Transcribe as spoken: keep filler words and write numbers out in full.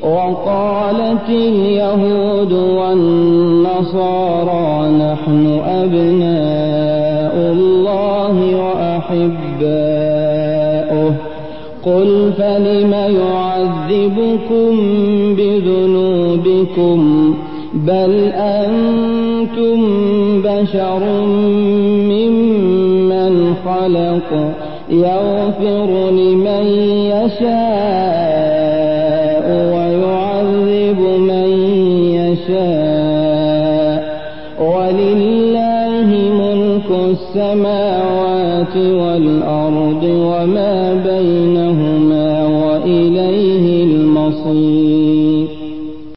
وقالت اليهود والنصارى نحن أبناء الله وأحباؤه قل فلم يعذبكم بذنوبكم بل أنتم بشر ممن خلق يغفر لمن يشاء ويعذب من يشاء ولله ملك السماوات والأرض وما بينهما وإليه المصير.